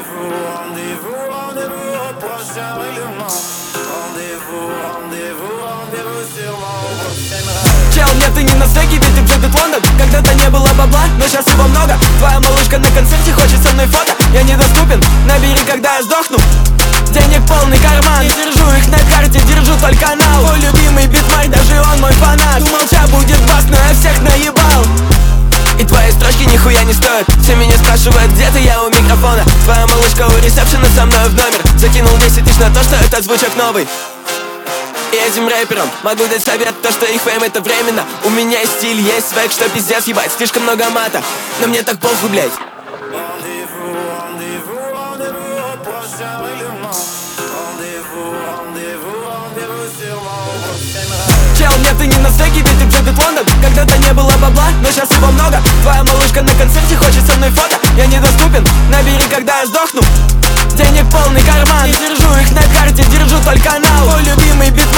rendez-vous au prochain règlement. Rendez-vous sûrement au prochain rêve. Чел, нет, ты не на стейке, ведь ты в Лондон. Когда-то не было бабла, но сейчас его много. Твоя малышка на концерте хочет со мной фото. Я недоступен, набери, когда я сдохну. Денег полный карман, не держу их на карте, держу только нал. Твой любимый битмарь, даже он мой фанат. Думал, ча будет бас, но я всех наебал. И твои строчки нихуя не стоят. Все меня спрашивают, где ты, я у микрофона. Твоя малышка у ресепшена со мной в номер. Закинул 10 тысяч на то, что этот звучок новый. И этим рэперам могу дать совет, то, что их фейм это временно. У меня есть стиль, есть свек, что пиздец ебать, слишком много мата. Но мне так похуй, блядь. Rendez-vous au prochain règlement. Rendez-vous sûrement au prochain rêve. Чел, нет, ты не на стейке, ведь ты в Лондон. Когда-то не было бабла, но сейчас его много. Твоя малышка на концерте хочет со мной фото. Я недоступен, набери, когда я сдохну. Денег полный карман, не держу их на карте, держу только нал. Твой любимый бит